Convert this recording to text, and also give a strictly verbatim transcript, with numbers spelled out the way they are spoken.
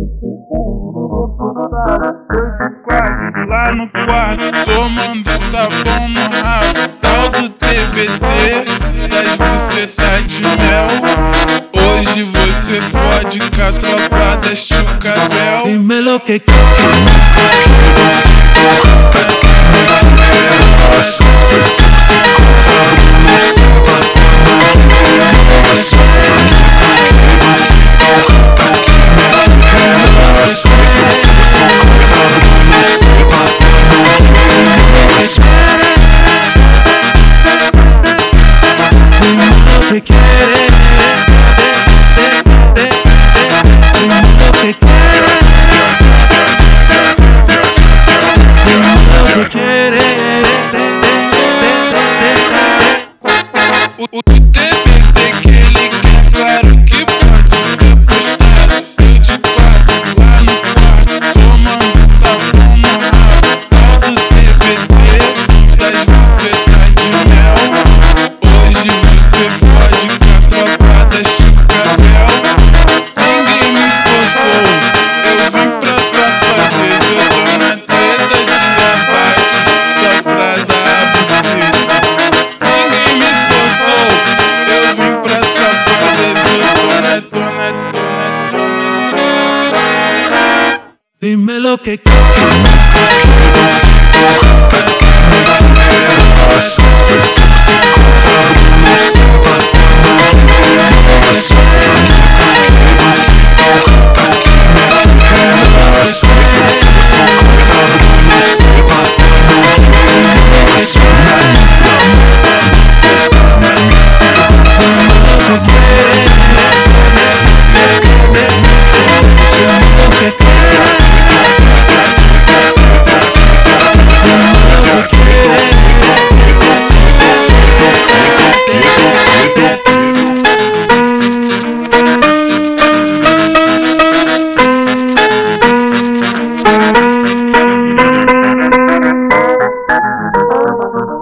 Lá no quarto, tomando tapão no rabo. Tal do T B T, das bucetas de mel. Hoje você fode com a tropa da Chucabel. Dime lo que O T B T que ele quer, claro que pode ser postado. Eu de quatro lá no quarto, tomando tapão no rabo. Tal do T B T, das bucetas de mel. Hoje você fode com a tropa da Chucabel. Ninguém me forçou, eu vim pra safadeza. Eu tô na treta de abate, só pra dar a buceta. Dime lo que Thank you.